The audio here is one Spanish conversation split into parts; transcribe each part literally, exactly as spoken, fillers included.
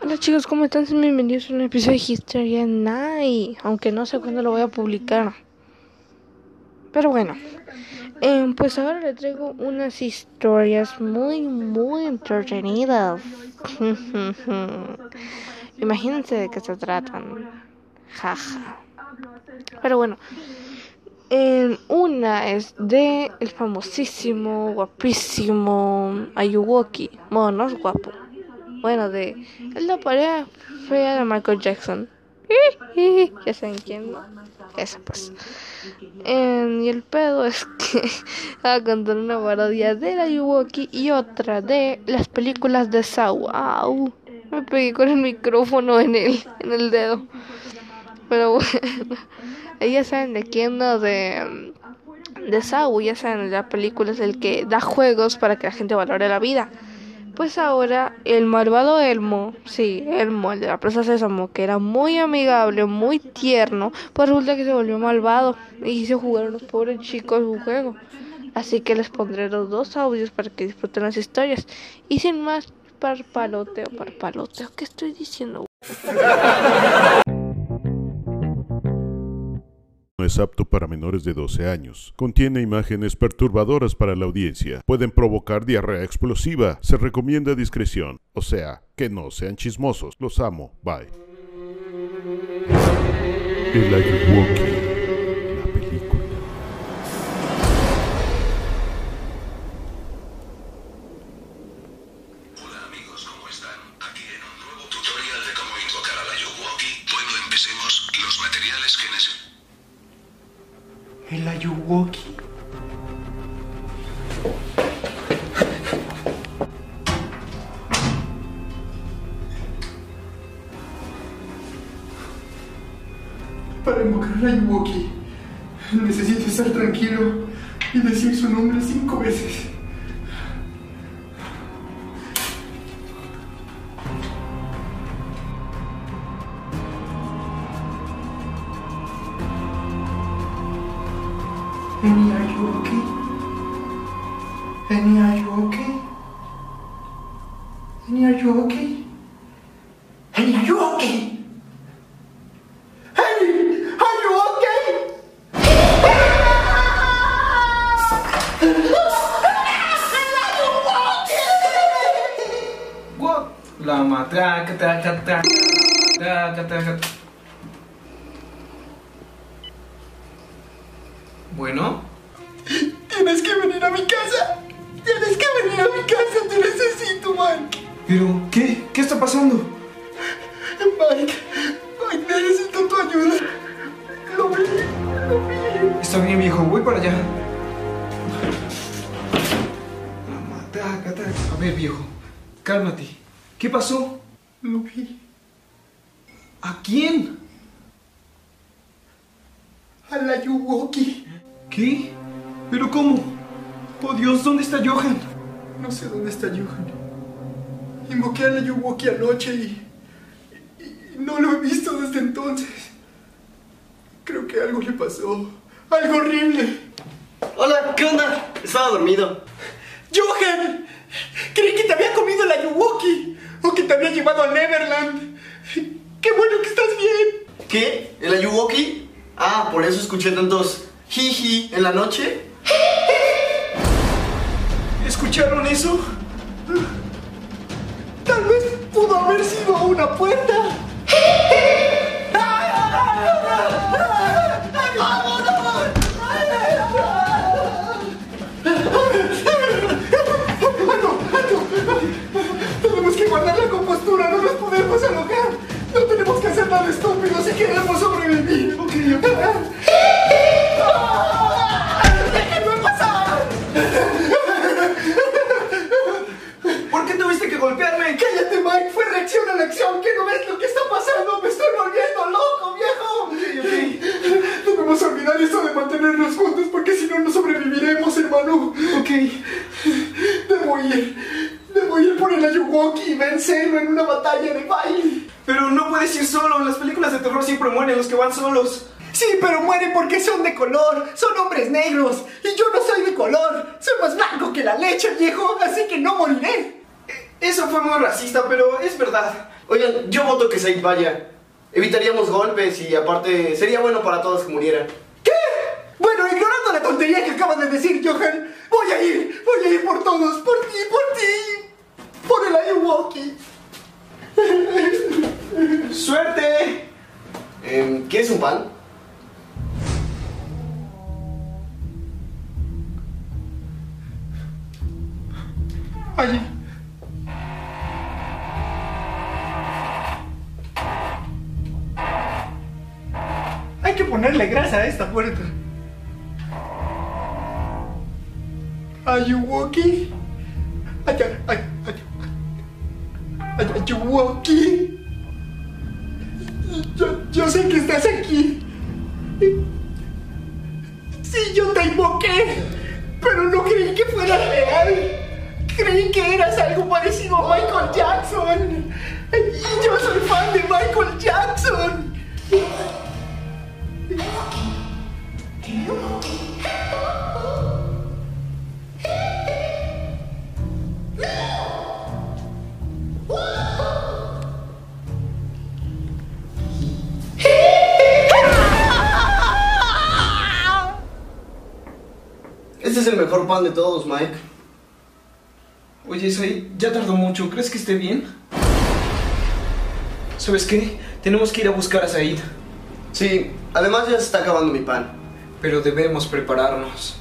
Hola chicos, ¿cómo están? Bienvenidos a un episodio de History Night, aunque no sé cuándo lo voy a publicar. Pero bueno, eh, pues ahora les traigo unas historias muy, muy entretenidas. Imagínense de qué se tratan. Jaja. Pero bueno, eh, una es de el famosísimo, guapísimo Ayuwoki. Bueno, no es guapo. Bueno, de es la pareja fea de Michael Jackson. Ya saben quién, ¿no? Esa pues. Eh, y el pedo es que va a contar una parodia de la Yuwoki y otra de las películas de Saw. Au, me pegué con el micrófono en el, en el dedo. Pero bueno, ya saben de quién, ¿no? De, de Saw, ya saben, la película es el que da juegos para que la gente valore la vida. Pues ahora el malvado Elmo, sí, Elmo, el de la Plaza Sésamo, que era muy amigable, muy tierno, pues resulta que se volvió malvado y hizo jugar a los pobres chicos un juego. Así que les pondré los dos audios para que disfruten las historias. Y sin más parpaloteo, parpaloteo, ¿qué estoy diciendo? No es apto para menores de doce años. Contiene imágenes perturbadoras para la audiencia. Pueden provocar diarrea explosiva. Se recomienda discreción. O sea, que no sean chismosos. Los amo. Bye. El Ayuwoki. La película. Hola amigos, ¿cómo están? Aquí en un nuevo tutorial de cómo invocar al Ayuwoki. Bueno, empecemos. Los materiales que necesitamos. El Ayuwoki. Para invocar al Ayuwoki, necesito estar tranquilo y decir su nombre cinco veces. Annie, are you okay? Annie, are you okay? Annie, are you okay? Annie, are you okay? Annie, are you okay? What? La matraca, traca, traca, traca, traca. Bueno, Tienes que venir a mi casa. Tienes que venir a mi casa. Te necesito, Mike. pero ¿qué? ¿Qué está pasando? Mike, Mike, necesito tu ayuda. Lo vi, lo vi. Está bien, viejo, voy para allá. La matraca, traca. A ver, viejo, cálmate. ¿Qué pasó? Lo vi. ¿A quién? A la Ayuwoki. ¿Qué? ¿Pero cómo? Oh Dios, ¿dónde está Johan? No sé dónde está Johan. Invoqué a la Ayuwoki anoche y, y, y no lo he visto desde entonces. Creo que algo le pasó. Algo horrible. Hola, ¿qué onda? Estaba dormido. ¡Johan! Creí que te había comido la Ayuwoki o que te había llevado a Neverland. ¡Qué bueno que estás bien! ¿Qué? ¿El Ayuwoki? Ah, por eso escuché tantos jiji en la noche. ¿Escucharon eso? Tal vez pudo haber sido una puerta. Tenemos que guardar la compostura, no nos podemos alocar. No tenemos que hacer nada estúpido si queremos sobrevivir. Ok, ok. ¡Déjenme pasar! ¿Por qué tuviste que golpearme? ¡Cállate, Mike! ¡Fue reacción a la acción! ¿Qué no ves lo que está pasando? ¡Me estoy volviendo loco, viejo! Ok, ok. Debemos olvidar esto de mantenernos juntos porque si no, no sobreviviremos, hermano. Ok. Debo ir. Debo ir por el Ayuwoki y vencerlo en una batalla de baile. Pero no puedes ir solo. En las películas de terror siempre mueren los que van solos. Sí, pero mueren porque son de color. Son hombres negros. Y yo no soy de color. Soy más blanco que la leche, viejo. Así que no moriré. Eso fue muy racista, pero es verdad. Oigan, yo voto que Said vaya. Evitaríamos golpes y aparte sería bueno para todos que murieran. ¿Qué? Bueno, ignorando la tontería que acabas de decir, Johan, voy a ir, voy a ir por todos, por ti, por ti, por el Ayuwoki. ¡Suerte! Eh, ¿Quieres un pan? Allí. Hay que ponerle grasa a esta puerta. Ayuwoki. Ay, ay, ay, Ayuwoki. Yo, yo sé que estás aquí. Sí, yo te invoqué, pero no creí que fuera real. Creí que eras algo parecido a Michael Jackson. Y yo soy fan de Michael Jackson. Este es el mejor pan de todos, Mike. Oye, Said, ya tardó mucho. ¿Crees que esté bien? ¿Sabes qué? Tenemos que ir a buscar a Said. Sí, además ya se está acabando mi pan. Pero debemos prepararnos.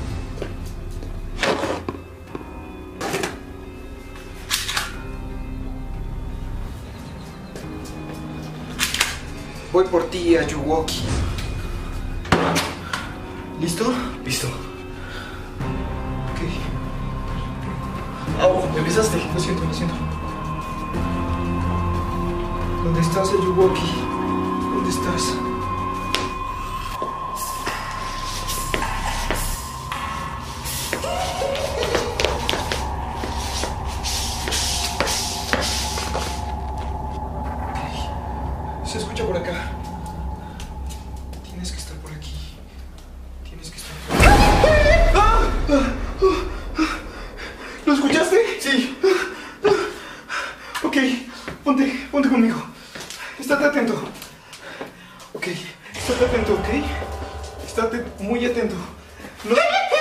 Voy por ti, Ayuwoki. ¿Listo? Listo. Ok. Oh, empezaste. Lo siento, lo siento. ¿Dónde estás, Ayuwoki? ¿Dónde estás? Ok. Se escucha por acá. Tienes que estar por aquí. Tienes que estar por aquí. ¿Lo escuchaste? Sí. Ok, ponte, ponte conmigo. Estate atento. Ok, estate atento, ¿ok? Estate muy atento. No...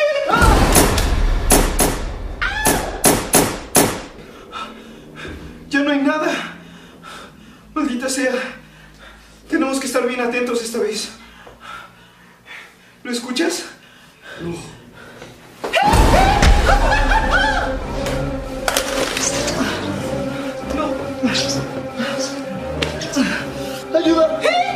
Ya no hay nada. Maldita sea. Tenemos que estar bien atentos esta vez. ¿Lo escuchas? No. ¡Ayuda!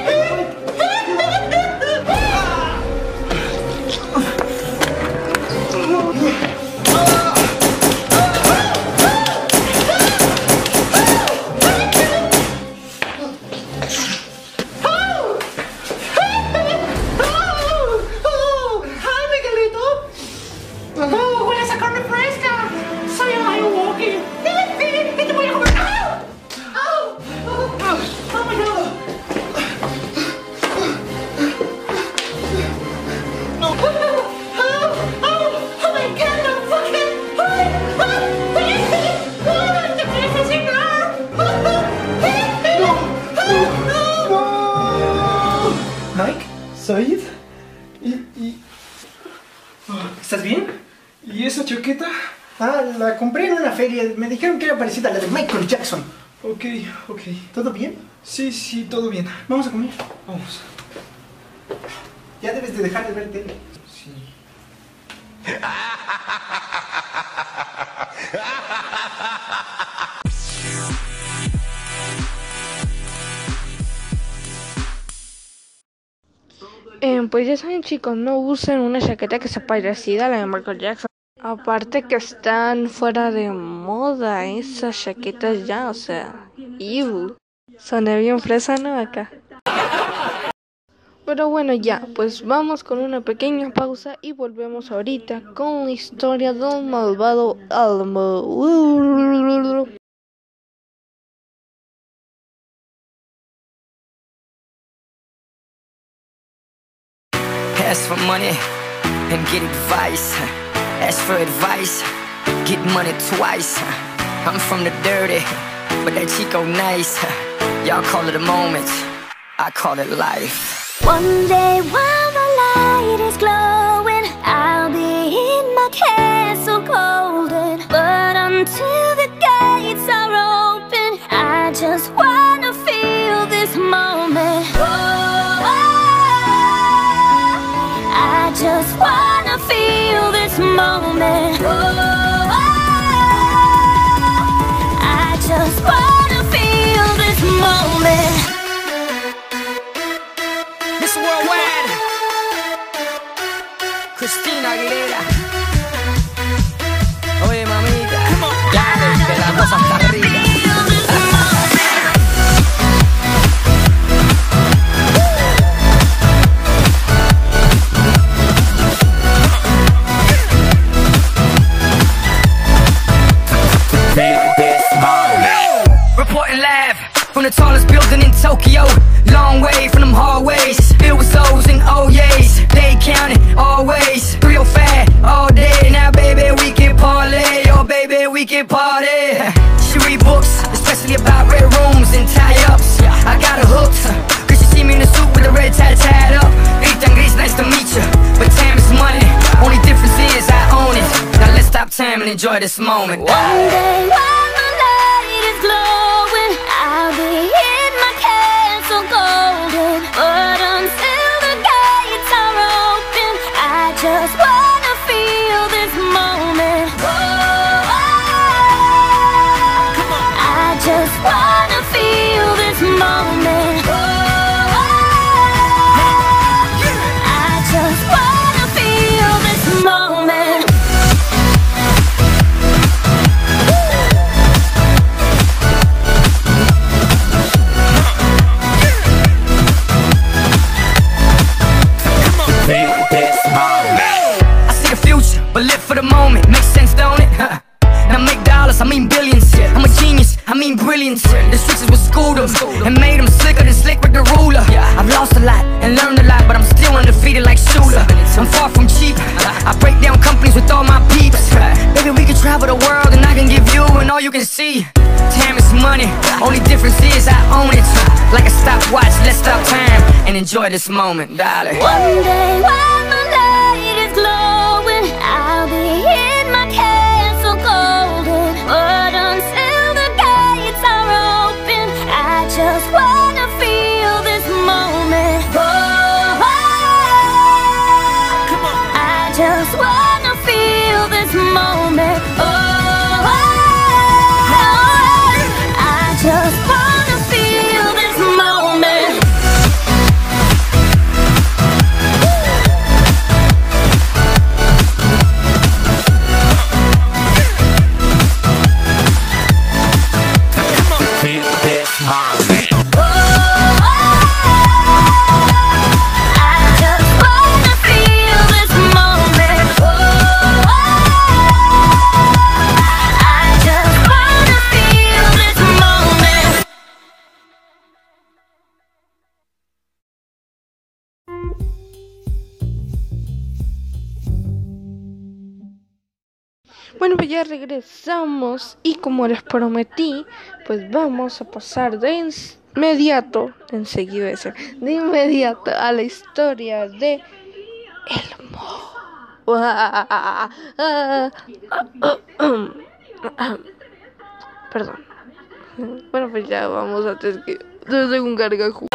Mike, Said, y, y... ¿Estás bien? ¿Y esa chaqueta? Ah, la compré en una feria. Me dijeron que era parecida a la de Michael Jackson. Ok, ok. ¿Todo bien? Sí, sí, todo bien. Vamos a comer. Vamos. Ya debes de dejar de ver tele. Sí. Eh, pues ya saben, chicos, no usen una chaqueta que sea parecida a la de Michael Jackson. Aparte que están fuera de moda esas chaquetas ya, o sea, ew. Soné bien fresa, ¿no? Acá. Pero bueno, ya, pues vamos con una pequeña pausa y volvemos ahorita con la historia del malvado Elmo. Ask for money and get advice. Ask for advice, get money twice. I'm from the dirty, but that Chico nice. Y'all call it a moment, I call it life. One day while the light is glowing, I'll be in my castle golden. But until the gates are open, I just wanna feel this moment. Oh, I just wanna feel this moment. Oh, I just wanna feel this moment. Miss Worldwide, Christina Aguilera. Oye, mamita, ya desde la voz hasta arriba. Reporting live from the tallest building in Tokyo. Long way from them hallways. It was O's and O's. They counted always. three oh five all day. Now baby we can parlay. Oh baby we can party. She read books, especially about red rooms and tie-ups. I got her hooked, cause she see me in a suit with a red tie tied up. Ethan Gris, nice to meet you, but time is money. Only difference is I own it. Now let's stop time and enjoy this moment. One day while the light is glowing, I'll be in my castle golden. But until the gates are open, I just wanna feel this moment. Oh, I just wanna feel this moment. Oh, I just wanna feel this moment. I see the future, but live for the moment. Makes sense, don't it? Huh. Now make dollars, I mean billions. I'm a genius, I mean brilliance. The switches will school them and made them slicker than slick with the ruler. I've lost a lot and learned a lot, but I'm still undefeated like Shooter. I'm far from cheap, I break down companies with all my peeps. Baby, we can travel the world and I can give you and all you can see. Time is money, only difference is I own it. Like a stopwatch, let's stop time and enjoy this moment, darling. One day while the light is glowing, I'll be in my castle golden. But until the gates are open, I just wanna feel this moment. Oh, I just wanna feel this moment. Oh, I just wanna feel this moment. Bueno, pues ya regresamos y como les prometí, pues vamos a pasar de inmediato, de enseguida ese, de inmediato a la historia de Elmo. Perdón. Bueno, pues ya vamos a tener que desde un gargajo.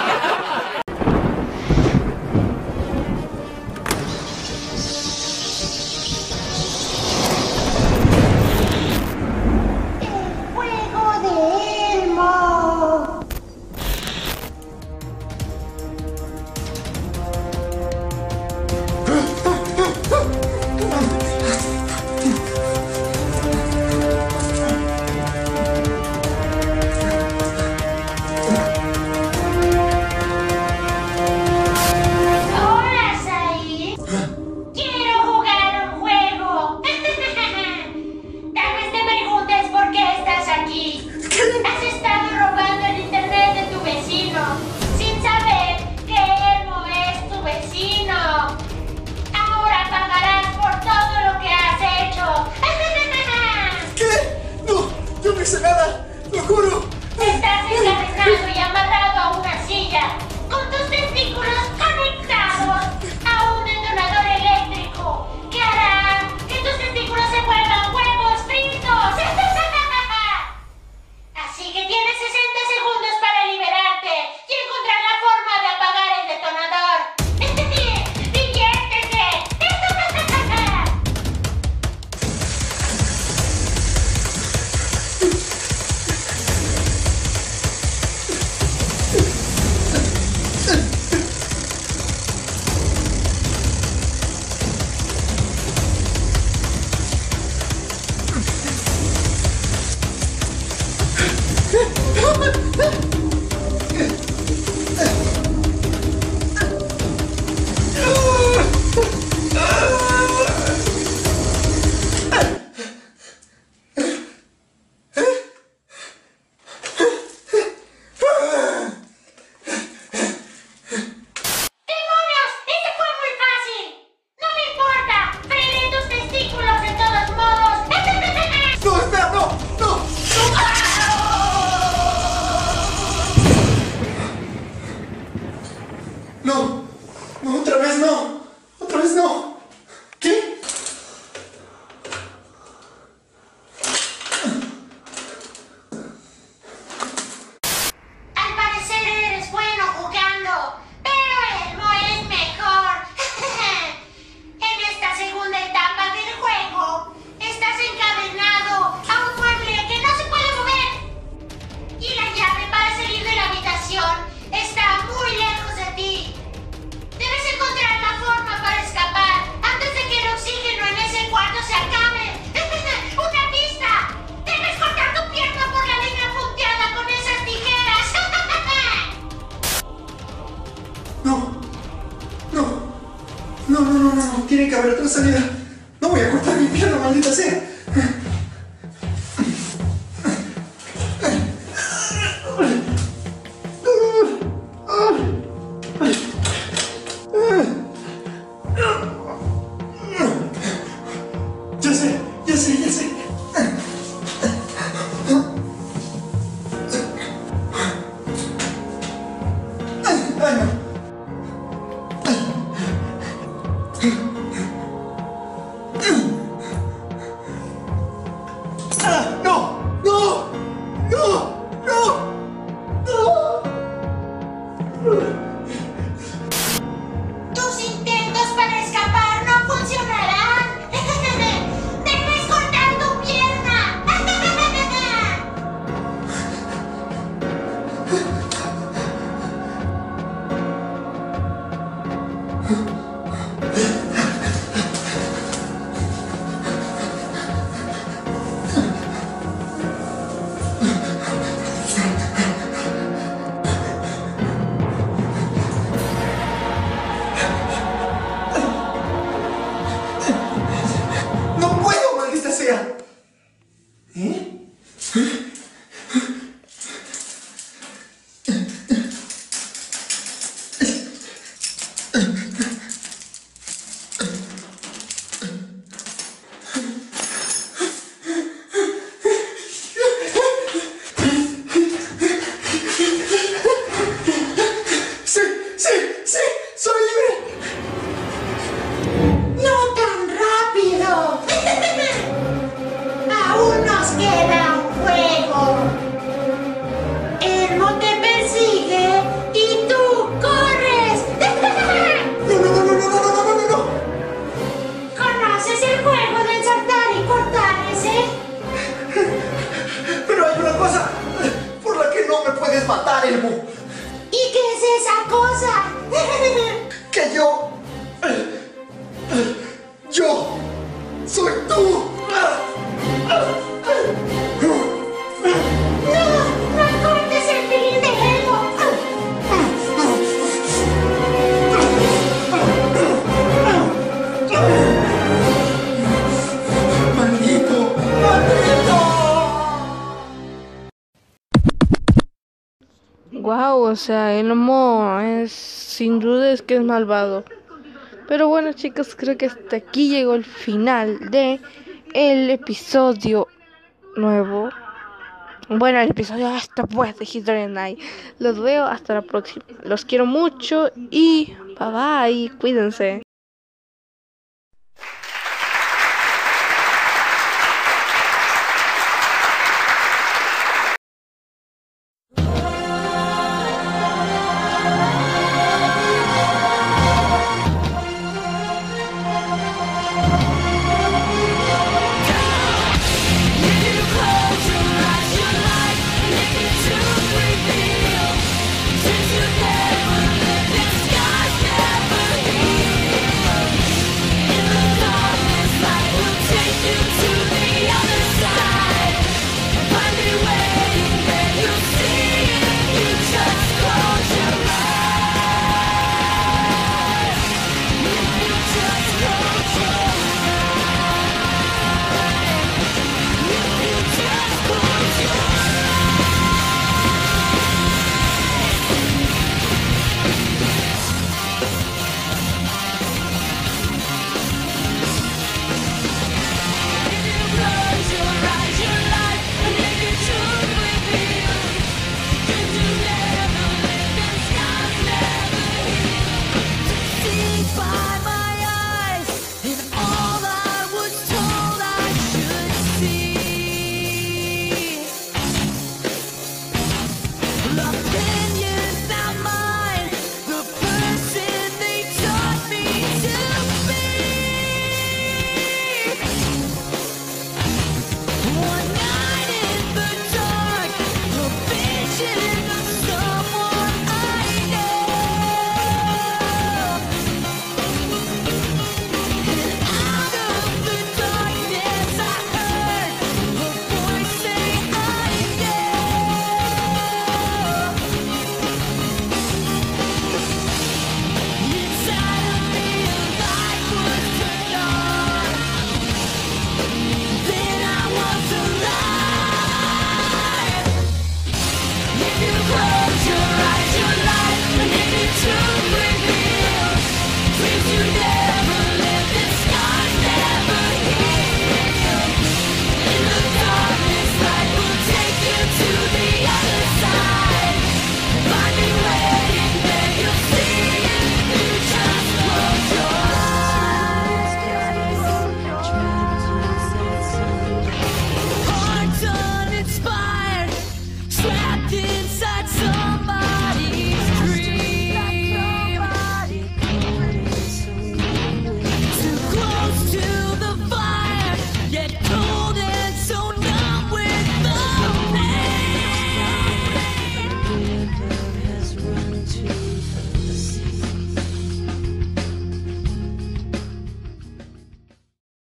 no, no, no, no, tiene que haber otra salida. No voy a cortar mi pierna, maldita sea. Ya sé, ya sé, ya sé. Ay, no. ¡Ah! ¡No! ¡No! ¡No! ¡No! ¡No! Tus intentos para escapar no funcionarán. Debes cortar tu pierna. ¡No puedo, maldita sea! ¿Eh? ¡Sí! ¡Sí! ¡Sí! ¡Soy libre! No tan rápido. Aún nos queda un juego. Elmo te persigue y tú corres. ¡No, no, no, no, no, no, no, no, no, no! ¿Conoces el juego de saltar y cortar ese? Pero hay una cosa por la que no me puedes matar, Elmo. ¿Y qué es esa cosa? Que yo... Yo... Soy tú. ¡No! ¡No cortes el pilín de Elmo! ¡Maldito! ¡Maldito! Wow, o sea, Elmo es sin duda es que es malvado. Pero bueno, chicos, creo que hasta aquí llegó el final de el episodio nuevo. Bueno, el episodio hasta pues de History Night. Los veo hasta la próxima. Los quiero mucho y bye bye, cuídense.